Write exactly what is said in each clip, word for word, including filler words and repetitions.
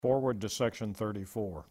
Forward to Section thirty-four.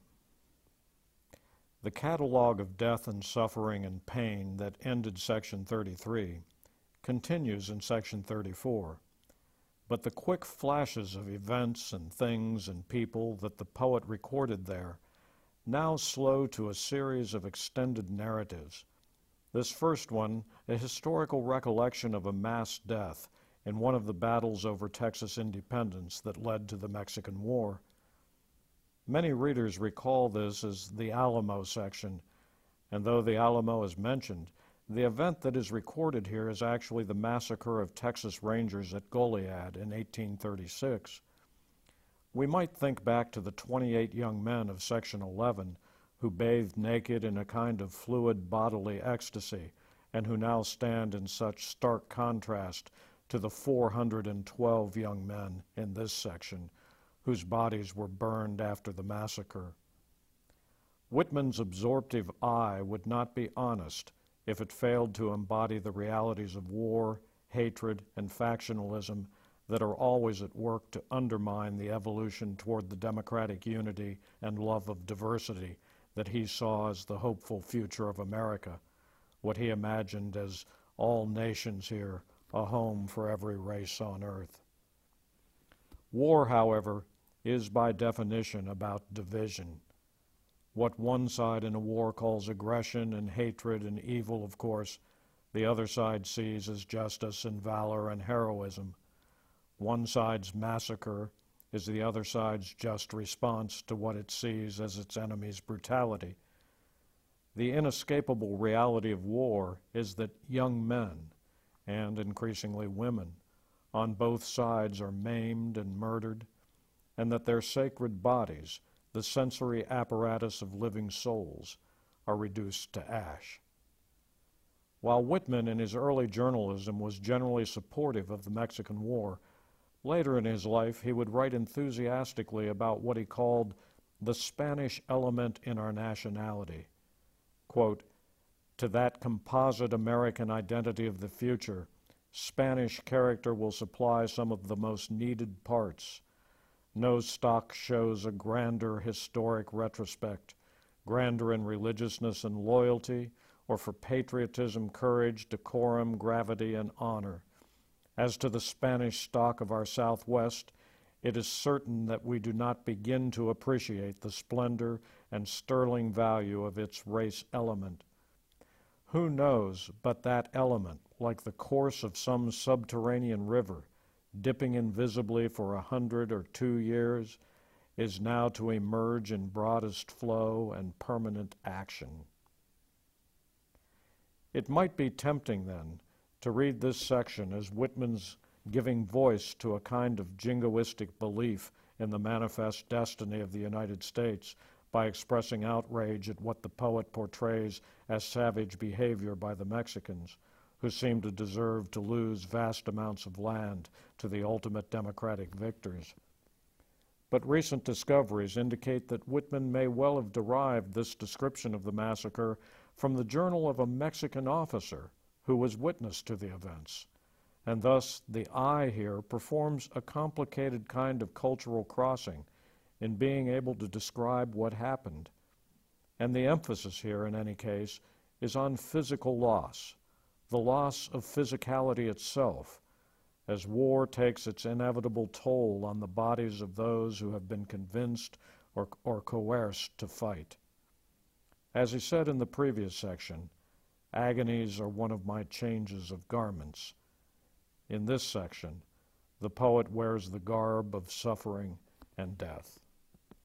The catalog of death and suffering and pain that ended Section thirty-three continues in Section thirty-four, but the quick flashes of events and things and people that the poet recorded there now slow to a series of extended narratives. This first one, a historical recollection of a mass death in one of the battles over Texas independence that led to the Mexican War. Many readers recall this as the Alamo section, and though the Alamo is mentioned, the event that is recorded here is actually the massacre of Texas Rangers at Goliad in eighteen thirty-six. We might think back to the twenty-eight young men of Section eleven who bathed naked in a kind of fluid bodily ecstasy and who now stand in such stark contrast to the four hundred twelve young men in this section whose bodies were burned after the massacre. Whitman's absorptive eye would not be honest if it failed to embody the realities of war, hatred, and factionalism that are always at work to undermine the evolution toward the democratic unity and love of diversity that he saw as the hopeful future of America, what he imagined as all nations here, a home for every race on earth. War, however, is by definition about division. What one side in a war calls aggression and hatred and evil, of course, the other side sees as justice and valor and heroism. One side's massacre is the other side's just response to what it sees as its enemy's brutality. The inescapable reality of war is that young men, and increasingly women, on both sides are maimed and murdered, and that their sacred bodies, the sensory apparatus of living souls, are reduced to ash. While Whitman in his early journalism was generally supportive of the Mexican War, later in his life he would write enthusiastically about what he called the Spanish element in our nationality. Quote, "To that composite American identity of the future, Spanish character will supply some of the most needed parts. No stock shows a grander historic retrospect, grander in religiousness and loyalty, or for patriotism, courage, decorum, gravity, and honor. As to the Spanish stock of our Southwest, it is certain that we do not begin to appreciate the splendor and sterling value of its race element. Who knows but that element, like the course of some subterranean river, dipping invisibly for a hundred or two years, is now to emerge in broadest flow and permanent action." It might be tempting, then, to read this section as Whitman's giving voice to a kind of jingoistic belief in the manifest destiny of the United States by expressing outrage at what the poet portrays as savage behavior by the Mexicans, who seem to deserve to lose vast amounts of land to the ultimate democratic victors. But recent discoveries indicate that Whitman may well have derived this description of the massacre from the journal of a Mexican officer who was witness to the events, and thus the I here performs a complicated kind of cultural crossing in being able to describe what happened. And the emphasis here, in any case, is on physical loss, the loss of physicality itself, as war takes its inevitable toll on the bodies of those who have been convinced or, or coerced to fight. As he said in the previous section, agonies are one of my changes of garments. In this section, the poet wears the garb of suffering and death.